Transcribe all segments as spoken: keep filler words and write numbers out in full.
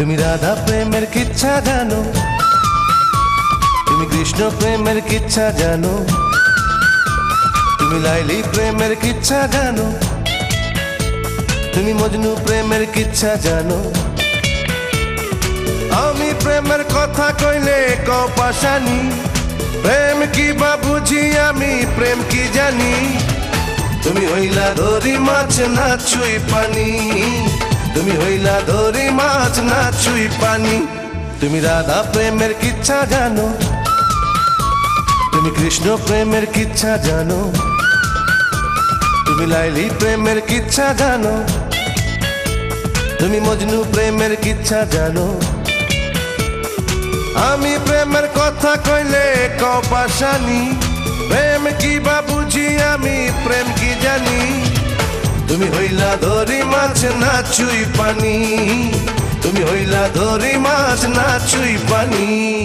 তুমি রাধা প্রেমের কিচ্ছা জানো, তুমি কৃষ্ণ প্রেমের কিচ্ছা জানো, তুমি লাইলি প্রেমের কিচ্ছা জানো, তুমি মজনু প্রেমের কিচ্ছা জানো। আমি প্রেমের কথা কইলে কও পাশানি, প্রেম কি বা বুঝি আমি প্রেম কি জানি। তুমি হইলা ধরি মাছ না ছুঁই পানি, তুমি হইলা ধরি মাছ না ছুঁই পানি। তুমি রাধা প্রেমের কিচ্ছা জানো, তুমি কৃষ্ণ প্রেমের কিচ্ছা জানো, তুমি লাইলি প্রেমের কিচ্ছা জানো, তুমি মজনু প্রেমের কিচ্ছা জানো। আমি প্রেমের কথা কইলে কও পাশানি, প্রেম কি বা বুঝি আমি প্রেম কি জানি। তুমি হইলা ধরি মাছ না ছুঁই পানি, তুমি হইলা ধরি মাছ না ছুঁই পানি।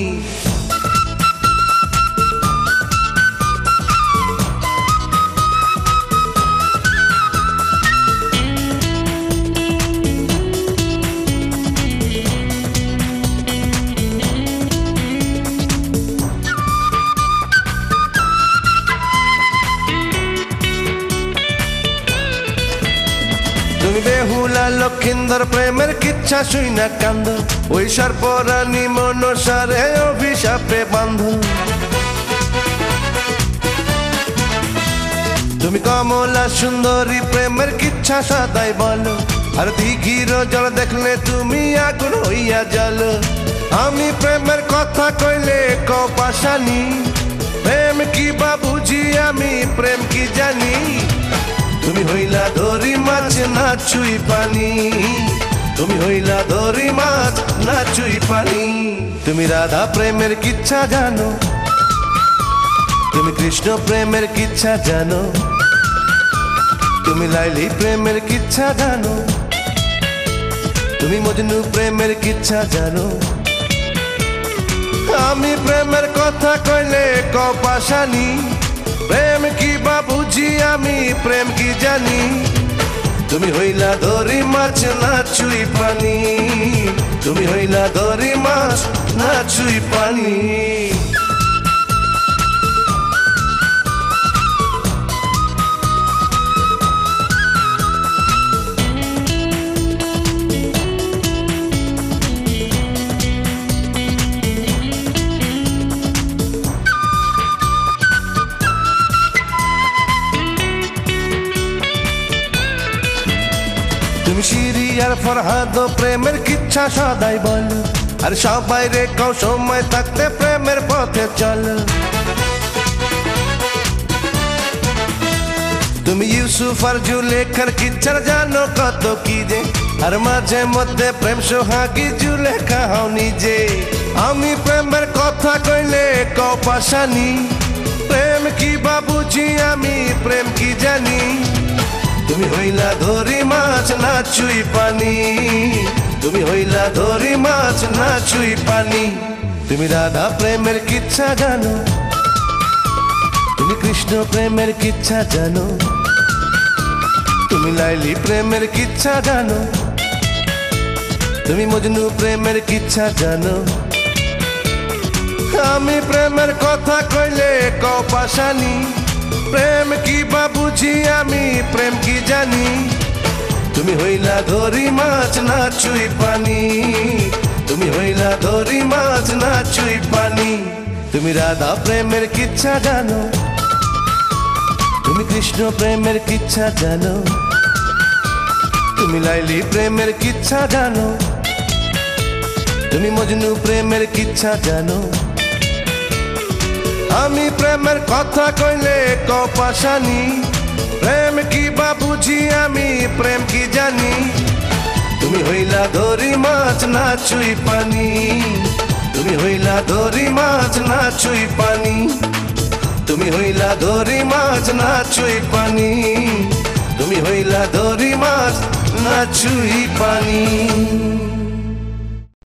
তুমি বেহুলা লক্ষিন্দর প্রেমের কিচ্ছা শুই না কান্দ, ওই সর্পরানী মনসারে অভিশাপে বান্ধ। তুমি কমলা সুন্দরী প্রেমের কিচ্ছা সদাই বলো, আর দিঘির জল দেখলে তুমি আগুন হইয়া জল। আমি প্রেমের কথা কইলে কও পাশানি, প্রেম কি বা বুঝি আমি প্রেম কি জানি। তুমি হইলা ধরি মাছ না ছুঁই পানি, তুমি হইলা ধরি মাছ না ছুঁই পানি। তুমি রাধা প্রেমের কিচ্ছা জানো, তুমি কৃষ্ণ প্রেমের কিচ্ছা জানো, তুমি লাইলি প্রেমের কিচ্ছা জানো, তুমি মজনু প্রেমের কিচ্ছা জানো। আমি প্রেমের কথা কইলে কও পাশানি, প্রেম কি বা বুঝি আমি প্রেম কি জানি। তুমি হইলা ধরি মাছ না ছুঁই পানি, তুমি হইলা ধরি মাছ না ছুঁই পানি। তুমি শিরি আর ফরহাদ প্রেমের কিচ্ছা সদাই বল, আর সবাই রে কও সময় থাকতে প্রেমের পথে চল। তুমি ইউসুফ আর জুলেখার কিচ্ছা জানো কত কি যে, আর মাঝে মধ্যে প্রেম সোহাগী জুলেখা হও নিজে। আমি প্রেমের কথা কইলে কও পাশানি, প্রেম কি বা বুঝি আমি প্রেম কি জানি। তুমি হইলা ধরি মাছ না ছুঁই পানি, তুমি হইলা ধরি মাছ না ছুঁই পানি। তুমি রাধা প্রেমের কিচ্ছা জানো, তুমি কৃষ্ণ প্রেমের কিচ্ছা জানো, তুমি লাইলি প্রেমের কিচ্ছা জানো, তুমি মজনু প্রেমের কিচ্ছা জানো। আমি প্রেমের কথা কইলে কও পাশানি, প্রেম কি বা বুঝি আমি প্রেম কি জানি। তুমি হইলা ধরি মাছ না ছুঁই পানি, তুমি হইলা ধরি মাছ না ছুঁই পানি। তুমি রাধা প্রেমের কিচ্ছা জানো, তুমি কৃষ্ণ প্রেমের কিচ্ছা জানো, তুমি লাইলি প্রেমের কিচ্ছা জানো, তুমি মজনু প্রেমের কিচ্ছা জানো। আমি প্রেমের কথা কইলে কও পাশানি, প্রেম কি বা বুঝি আমি প্রেম কি জানি। তুমি হইলা ধরি মাছ না ছুঁই পানি, তুমি হইলা ধরি মাছ না ছুঁই পানি, তুমি হইলা ধরি মাছ না ছুঁই পানি, তুমি হইলা ধরি মাছ না ছুঁই পানি।